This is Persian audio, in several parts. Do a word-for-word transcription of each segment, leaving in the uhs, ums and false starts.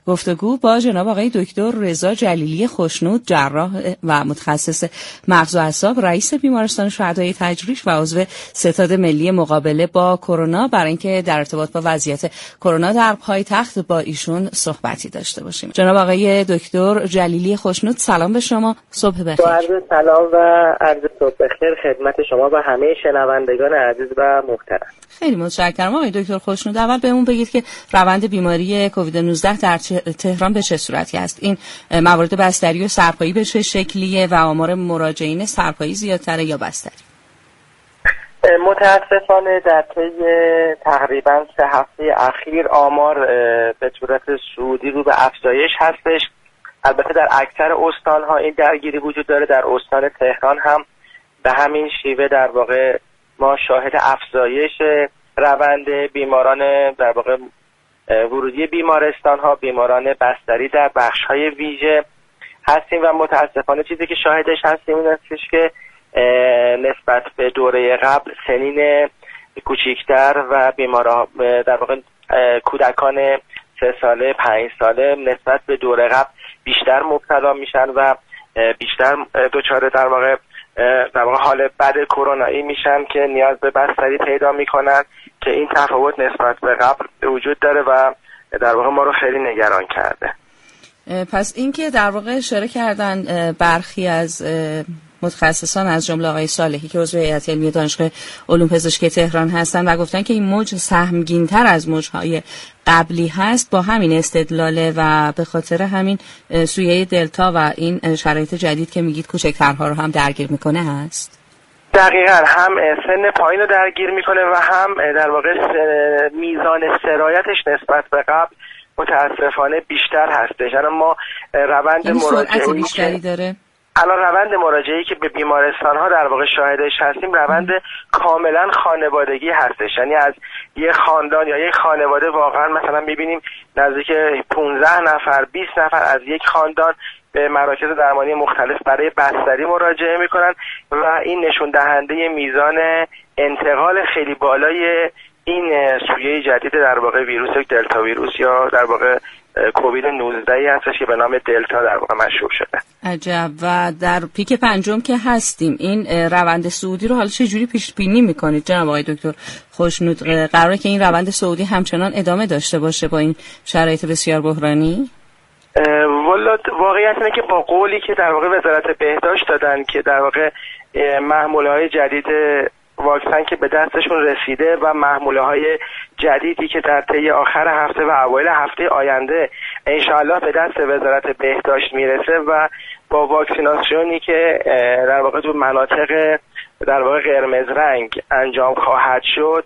گفتگو با جناب آقای دکتر رضا جلیلی خوشنود، جراح و متخصص مغز و اعصاب، رئیس بیمارستان شهدای تجریش و عضو ستاد ملی مقابله با کرونا، برای اینکه در ارتباط با وضعیت کرونا در پایتخت با ایشون صحبتی داشته باشیم. جناب آقای دکتر جلیلی خوشنود، سلام به شما، صبح بخیر. با عرض سلام و عرض صبح بخیر خدمت شما و همه شنوندگان عزیز و محترم. خیلی متشکرم. آقای دکتر خوشنود، اول بهمون بگید که روند بیماری کووید نوزده در تهران به چه صورتی است؟ این موارد بستری و سرپایی به چه شکلیه و آمار مراجعین سرپایی زیادتره یا بستری؟ متاسفانه در طی تقریبا سه هفته اخیر آمار به صورت صعودی رو به افزایش هستش. البته در اکثر استان‌ها این درگیری وجود داره. در استان تهران هم به همین شیوه در واقع ما شاهد افزایش روند بیماران در واقع ورودی بیمارستان ها، بیماران بستری در بخش های ویژه هستیم و متاسفانه چیزی که شاهدش هستیم این هستش که نسبت به دوره قبل سنین کوچیکتر و بیماران در واقع کودکان سه ساله پنج ساله نسبت به دوره قبل بیشتر مبتلا میشن و بیشتر دچار در واقع در واقع حال بد کرونایی میشن که نیاز به بستری پیدا میکنن که این تفاوت نسبت به قبل وجود داره و در واقع ما رو خیلی نگران کرده. پس این که در واقع اشاره کردن برخی از متخصصان از جمله آقای صالحی که عضو هیئت علمی دانشگاه علوم پزشکی تهران هستن و گفتن که این موج سهمگین‌تر از موج‌های قبلی هست، با همین استدلاله و به خاطر همین سویه دلتا و این شرایط جدید که میگید کوچکترها رو هم درگیر میکنه هست؟ دقیقاً هم سن پایین رو درگیر میکنه و هم در واقع میزان سرایتش نسبت به قبل متاسفانه بیشتر هستش. الان ما روند مراجعه بیشتری داره. الان روند مراجعه‌ای که به بیمارستان ها در واقع شاهدش هستیم روند کاملا خانوادگی هستش. یعنی از یک خاندان یا یک خانواده واقعا مثلا می‌بینیم نزدیک پانزده نفر بیست نفر از یک خاندان به مراکز درمانی مختلف برای بستری مراجعه میکنن و این نشون دهنده میزان انتقال خیلی بالای این سویه جدید در واقع ویروس دلتا ویروس یا در واقع کووید نوزده هستش که به نام دلتا در واقع مشهور شده. عجب. و در پیک پنجم که هستیم، این روند صعودی رو حالا چه جوری پیش بینی میکنید جناب آقای دکتر خوشنود؟ قراره که این روند صعودی همچنان ادامه داشته باشه با این شرایط بسیار بحرانی؟ والا واقعیت اینه که با قولی که در واقع وزارت بهداشت دادن که در واقع محموله‌های جدید واکسن که به دستشون رسیده و محموله‌های جدیدی که در طی آخر هفته و اوایل هفته آینده انشاءالله به دست وزارت بهداشت میرسه و با واکسیناسیونی که در واقع تو مناطق در واقع قرمز رنگ انجام خواهد شد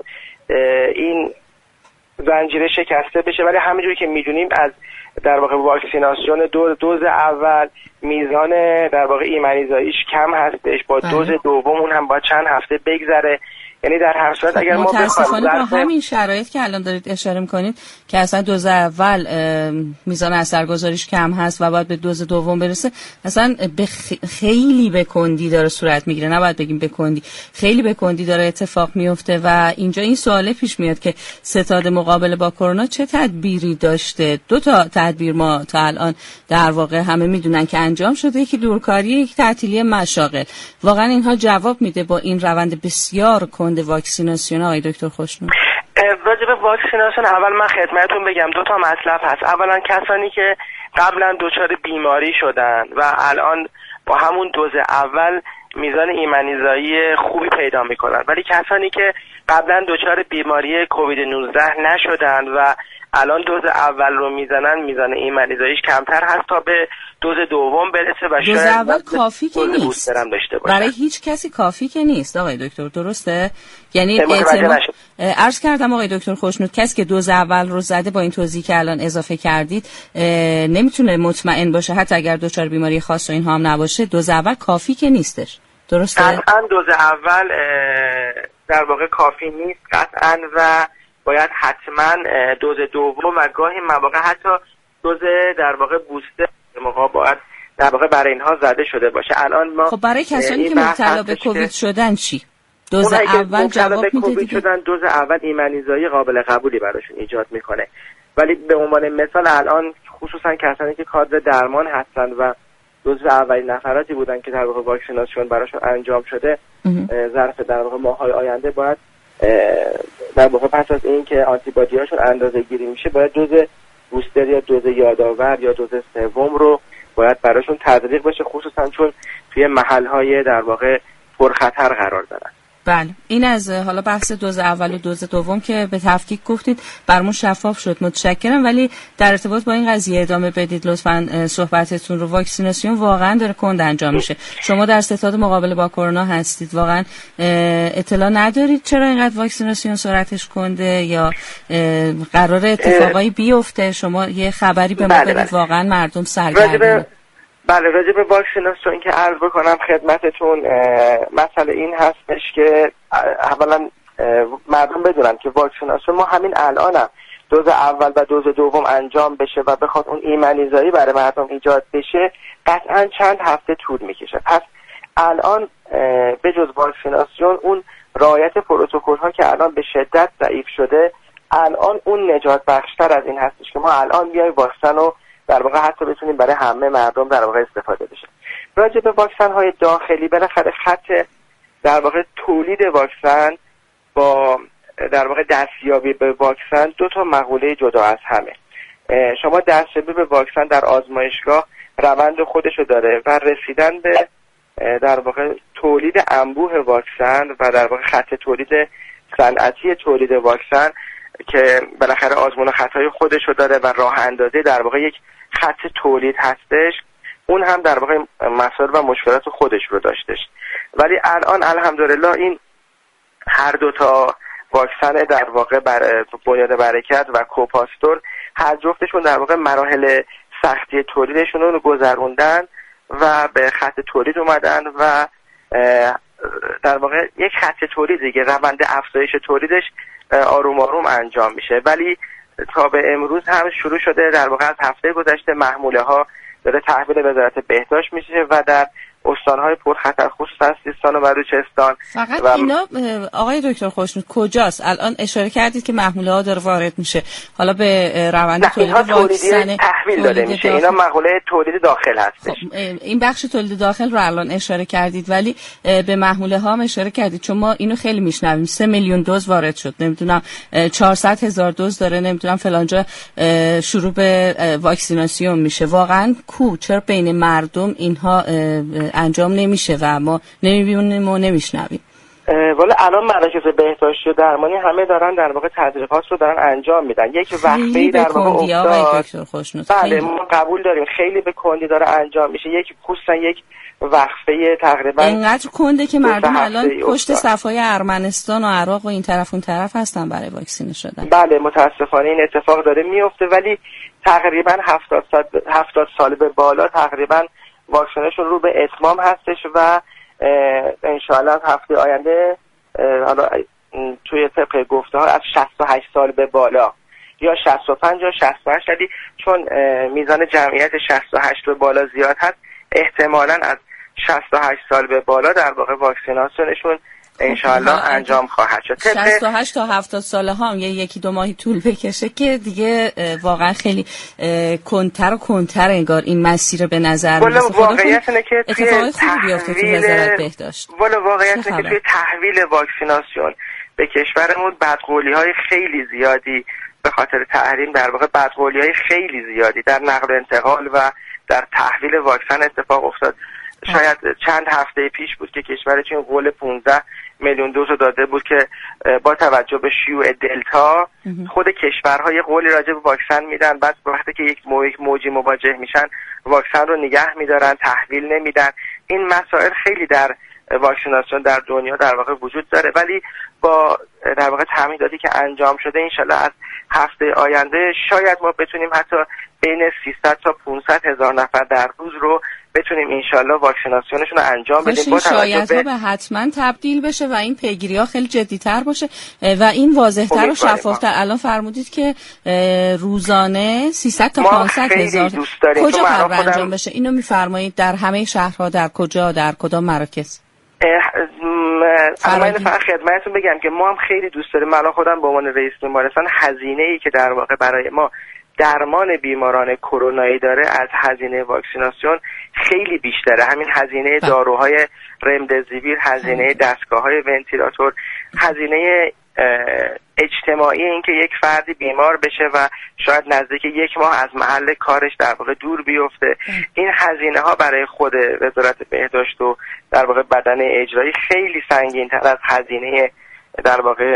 این زنجیره شکسته بشه. ولی همونجوری که میدونیم از در واقع واکسیناسیون دو دوز اول میزان در واقع ایمنیزاییش کم هستش، با دوز دوم اون هم با چند هفته بگذره. یعنی در هر صورت اگر ما متاسفانه با همین شرایط که الان دارید اشاره میکنید که اصلا دوز اول میزان اثرگذاریش کم هست و باید به دوز دوم برسه، اصلا به خیلی به کندی داره صورت میگیره، نباید بگیم به کندی، خیلی به کندی داره اتفاق میفته و اینجا این سواله پیش میاد که ستاد مقابله با کرونا چه تدبیری داشته؟ دو تا تدبیر ما تا الان در واقع همه میدونن که انجام شده، یکی دورکاری، یک تعطیلی مشاغل. واقعا اینها جواب میده با این روند بسیار کند واکسیناسیون آقای دکتر خوشنود؟ راجع به واکسیناسیون اول من خدمتتون بگم دو تا مطلب هست. اولا کسانی که قبلا دچار بیماری شدن و الان با همون دوز اول میزان ایمنیزایی خوبی پیدا میکنن، ولی کسانی که قبلا دچار بیماری کووید نوزده نشدن و الان دوز اول رو میزنن میزان ایمنیزاییش کمتر هست تا به دوز دوم برسه و دوز اول کافی که نیست، برای هیچ کسی کافی که نیست آقای دکتر، درسته؟ یعنی اعتماد عرض کردم آقای دکتر خوشنود کسی که دوز اول رو زده با این توضیحی که الان اضافه کردید نمیتونه مطمئن باشه حتی اگر دچار بیماری خاص و اینها هم نباشه، دوز اول کافی که نیستش، درسته؟ قطعا دوز اول در واقع کافی نیست قطعا و باید حتما دوز دوم و گاهی مواقع حتی دوز در واقع بوستر موقع باید در واقع برای اینها زده شده باشه. الان ما خب برای کسانی که مبتلا به کووید شدن چی؟ دوز اول جواب میده دیگه. شدن دوز اول ایمنیزایی قابل قبولی براشون ایجاد میکنه، ولی به عنوان مثال الان خصوصا کسانی که کادر درمان هستند و جزو اولین نفراتی بودن که در واقع واکسیناسیون براشون انجام شده، ظرف در واقع ماه‌های آینده باید در واقع پس از این که آنتیبادی هاشون اندازه گیری میشه باید دوز بوستر یا دوز یادآور یا دوز سوم رو باید براشون تزریق بشه، خصوصا چون توی محل‌های در واقع پرخطر قرار دارن. بله، این از حالا بحث دوز اول و دوز دوم که به تفکیک گفتید برامون شفاف شد، متشکرم. ولی در ارتباط با این قضیه ادامه بدید لطفاً صحبتتون رو. واکسیناسیون واقعا داره کند انجام میشه. شما در ستاد مقابله با کرونا هستید، واقعا اطلاع ندارید چرا اینقدر واکسیناسیون سرعتش کنده یا قرار اتفاقایی بیفته؟ شما یه خبری به ما بدید. بله بله. واقعا مردم سرگردن. بله، راجع به واکسیناسیون که عرض بکنم خدمتتون، مسئله این هستش که اولا مردم بدونن که واکسیناسیون ما همین الانم دوز اول و دوز دوم انجام بشه و بخواد اون ایمنیزایی برای مردم ایجاد بشه قطعا چند هفته طول میکشه. پس الان به جز واکسیناسیون اون رعایت پروتکل ها که الان به شدت ضعیف شده، الان اون نجات بخشتر از این هستش که ما الان بیایم واکسن رو در واقع حتی بتونیم برای همه مردم در واقع استفاده بشه. راجع به واکسن های داخلی، بالاخره خط در واقع تولید واکسن با در واقع دستیابی به واکسن دو تا مقوله جدا از همه. شما دستیابی به واکسن در آزمایشگاه روند خودشو داره و رسیدن به در واقع تولید انبوه واکسن و در واقع خط تولید صنعتی تولید واکسن که بالاخره آزمون و خطای خودشو داره و راه اندازی در واقع یک خط تولید هستش، اون هم در واقع مسائل و مشکلات خودش رو داشتش. ولی الان الحمدلله این هر دو تا واکسن در واقع بر بنیاد برکت و کوپاستور هر جفتشون در واقع مراحل سختی تولیدشون رو گذروندن و به خط تولید اومدن و در واقع یک خط تولید دیگه روند افزایش تولیدش آروم آروم انجام میشه. ولی تا به امروز هم شروع شده، در واقع از هفته گذشته محموله ها داره تحویل وزارت بهداشت میشه و در استانهای پرخطر خصوصا سیستان و بلوچستان. فقط و اینا آقای دکتر خوشنود کجاست؟ الان اشاره کردید که محموله ها داره وارد میشه، حالا به روند تولید واکسن تحویل داده میشه. اینا مقوله تولید داخل هستش. خب این بخش تولید داخل رو الان اشاره کردید، ولی به محموله ها هم اشاره کردید، چون ما اینو خیلی میشنویم سه میلیون دوز وارد شد، نمیدونم چهارصد هزار دوز داره، نمیدونم فلانجا شروع به واکسیناسیون میشه. واقعا کو چرا بین مردم اینها انجام نمیشه و ما نمیبینیم و نمیشنویم؟ والا الان مراکز بهداشتی و درمانی همه دارن در واقع تدریقات رو دارن انجام میدن. یک وقفه‌ای در واقع افتاد. بله ما قبول داریم خیلی به کندی داره انجام میشه. یک خصوصا یک وقفه تقریبا اینقدر کنده که مردم الان پشت صفای ارمنستان و عراق و این طرف اون طرف هستن برای واکسینه شدن. بله متاسفانه این اتفاق داره میفته، ولی تقریبا هفتاد سال هفتاد سال به بالا تقریبا واکسینشون رو به اتمام هستش و انشاءالله هفته آینده حالا توی طبق گفته ها از شصت و هشت سال به بالا یا شصت و پنج یا شصت و هشت، ولی چون میزان جمعیت شصت و هشت به بالا زیاد هست احتمالاً از شصت و هشت سال به بالا در واقع واکسیناسیونشون انشاءالله انجام خواهد شد. شصت و هشت تا هفتاد ساله ها هم یه یکی دو ماهی طول بکشه که دیگه واقعا خیلی کنتر و کنتر انگار این مسیر به نظر میاد. واقعیت اینه که اتفاقی خوبی بیفته تو وزارت بهداشت. والا واقعیت اینه که توی تحویل واکسیناسیون به کشورمون بدقولی های خیلی زیادی به خاطر تحریم در واقع بدقولی های خیلی زیادی در نقل و انتقال و در تحویل واکسن اتفاق افتاد. شاید چند هفته پیش بود که کشور چین قول پانزده میلیون دوز داده بود که با توجه به شیوع دلتا خود کشورها یه قولی راجع به واکسن میدن، بعد وقتی که یک موجی مواجه میشن واکسن رو نگه میدارن، تحویل نمیدن. این مسائل خیلی در واکسیناسیون در دنیا در واقع وجود داره، ولی با در واقع تمهیداتی که انجام شده انشالله از هفته آینده شاید ما بتونیم حتی بین سیصد تا پانصد هزار نفر در روز رو بتونیم انشالله واکسیناسیونشون رو انجام بدیم. با شاید ها به حتما تبدیل بشه و این پیگیری ها خیلی جدی‌تر باشه و این واضح‌تر و شفاف‌تر. الان فرمودید که روزانه سیصد تا پانصد هزار کجا قرار انجام بشه؟ اینو می‌فرمایید در همه شهرها، در کجا، در کدام مراکز؟ الان فقط خدمتتون بگم که ما هم خیلی دوست داریم، من خودم به عنوان رئیس بیمارستان هزینه‌ای که در واقع برای ما درمان بیماران کرونایی داره از هزینه واکسیناسیون خیلی بیشتره. همین هزینه داروهای رمدزیویر، هزینه دستگاه‌های ونتیلاتور، هزینه اجتماعی این که یک فردی بیمار بشه و شاید نزدیک یک ماه از محل کارش در واقع دور بیفته، این هزینه ها برای خود وزارت بهداشت و در واقع بدن اجرایی خیلی سنگین تر از هزینه در واقع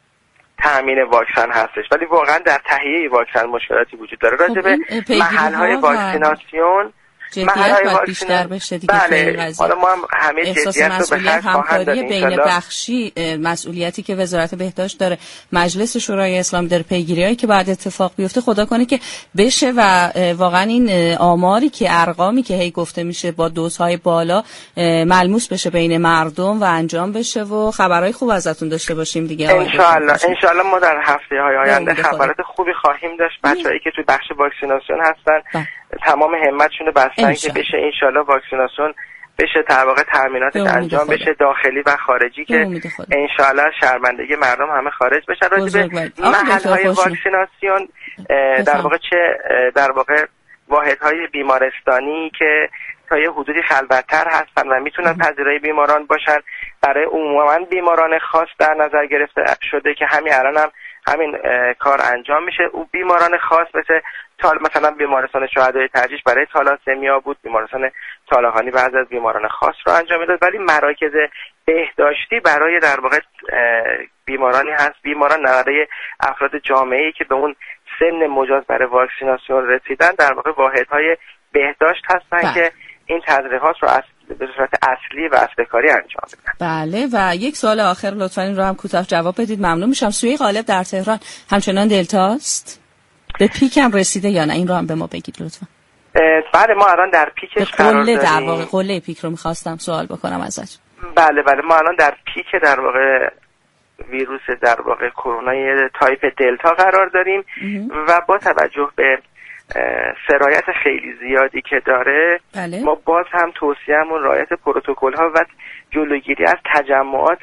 تأمین واکسن هستش. ولی واقعا در تهیه واکسن مشکلاتی وجود داره. راجع به محل‌های واکسیناسیون جدیت باید بیشتر بشه دیگه. بله، حالا ما هم همه جدیت رو به خرج خواهند داد. بین بخشی مسئولیتی که وزارت بهداشت داره، مجلس شورای اسلامی داره، پیگیریایی که بعد اتفاق بیفته خدا کنه که بشه و واقعا این آماری که ارقامی که هی گفته میشه با دوزهای بالا ملموس بشه بین مردم و انجام بشه و خبرهای خوب ازتون داشته باشیم دیگه. ان شاء الله ان شاء الله ما در هفته‌های آینده خبرات خوبی خواهیم داشت. بچه‌ای که تو بخش واکسیناسیون هستن تمام همتشون رو بستن که بشه انشالله واکسیناسیون بشه، در واقع تامیناتش انجام بشه، داخلی و خارجی، که انشالله شرمندگی مردم همه خارج بشن. راجع به محل‌های واکسیناسیون در واقع چه در واقع واحدهای بیمارستانی که تا یه حدودی خلوت‌تر هستن و میتونن پذیرای بیماران باشن، برای عموما بیماران خاص در نظر گرفته شده که همین الان هم همین کار انجام میشه. او بیماران خاص مثل تال مثلا بیمارستان شهدای ترجیح برای تالاسمیا بود، بیمارستان طالقانی بعضی از بیماران خاص رو انجام میداد، ولی مراکز بهداشتی برای در واقع بیمارانی هست، بیماران برای افراد جامعه‌ای که به اون سن مجاز برای واکسیناسیون رسیدن، در واقع واحدهای بهداشت هستن بله. که این تزریقات رو از به صورت اصلی و اصل‌کاری انجام بدن. بله. و یک سوال آخر لطفاً این رو هم کوتاه جواب بدید، ممنون میشم. سویه غالب در تهران همچنان دلتاست؟ به پیک هم رسیده یا نه؟ این رو هم به ما بگید لطفاً. بله ما الان در پیکش قرار داریم. در واقع قله پیک رو می‌خواستم سوال بکنم ازش. بله بله ما الان در پیک در واقع ویروس در واقع کرونا تایپ دلتا قرار داریم و با توجه به سرایت خیلی زیادی که داره بله. ما باز هم توصیه‌مون رعایت پروتکل‌ها و جلوگیری از تجمعات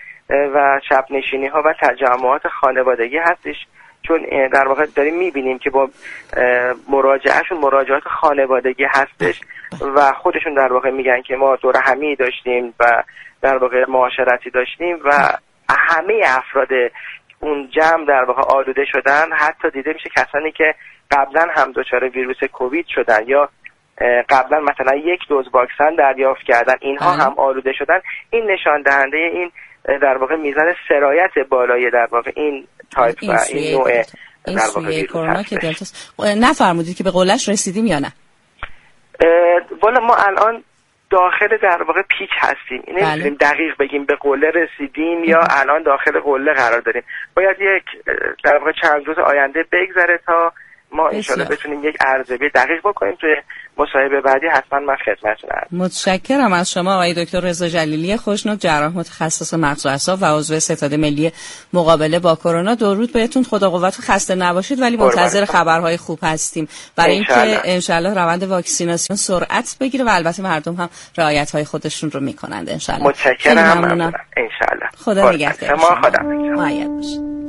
و شب نشینی‌ها و تجمعات خانوادگی هستش، چون در واقع داریم می‌بینیم که با مراجعهشون مراجعات خانوادگی هستش و خودشون در واقع میگن که ما دور همی داشتیم و در واقع معاشرتی داشتیم و همه افراد اون جمع در واقع آلوده شدن. حتی دیده میشه کسانی که قبلا هم دچار ویروس کووید شدن یا قبلا مثلا یک دوز واکسن دریافت کردن، اینها هم آلوده شدن. این نشان دهنده این در واقع میزان سرایت بالای در واقع این تایپ و این نوع این در واقع ویروس کرونا که دلتاست. نفرمودید که به قلهش رسیدیم یا نه؟ والا ما الان داخل در واقع پیک هستیم، این نمی‌تونیم دقیق بگیم به قله رسیدیم یا الان داخل قله قرار داریم. باید یک در واقع چند روز آینده بگذره تا ما انشالله بتونیم یک ارزیابی دقیق بکنیم. توی مصاحبه بعدی حتما من خدمتتون هستم. متشکرم از شما آقای دکتر رضا جلیلی خوشنود، جراح متخصص مغز و اعصاب و عضو ستاد ملی مقابله با کرونا. درود بهتون، خدا قوت و خسته نباشید، ولی منتظر خبرهای خوب هستیم برای اینکه انشالله روند واکسیناسیون سرعت بگیره و البته مردم هم رعایت‌های خودشون رو میکنند انشالله. متشکرم. ممنونم. انشالله. خدا نگهدار. ما خدا نگهدار.